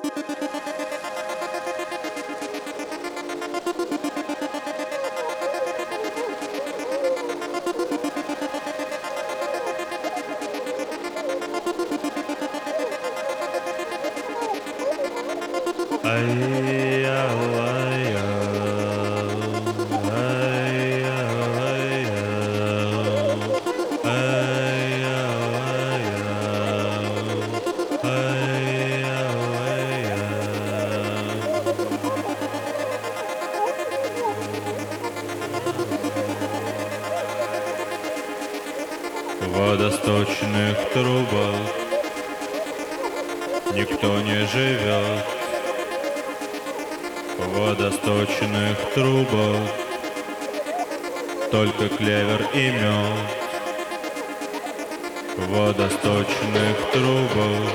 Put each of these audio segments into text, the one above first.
В водосточных трубах никто не живет. В водосточных трубах только клевер и мед. В водосточных трубах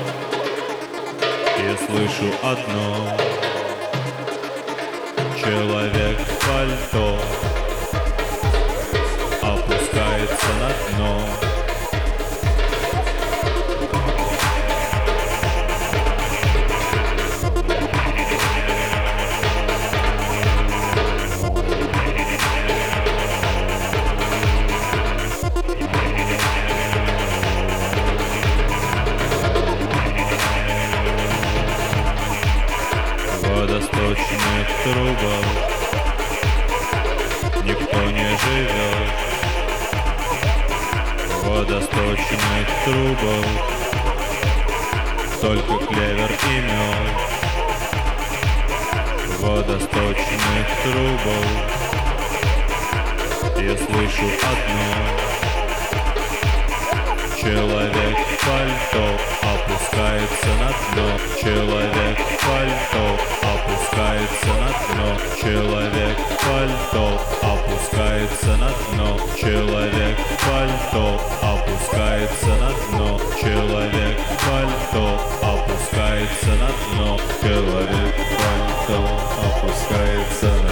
я слышу одно: человек в пальто опускается на дно. В водосточных трубах никто не живет. В водосточных трубах только клевер и мед. В водосточных трубах я слышу одно: человек в пальто опускается на дно. Человек в пальто опускается на дно. Человек в пальто опускается на дно. Человек в пальто опускается на дно. Человек в пальто опускается на дно. Человек в пальто опускается на дно.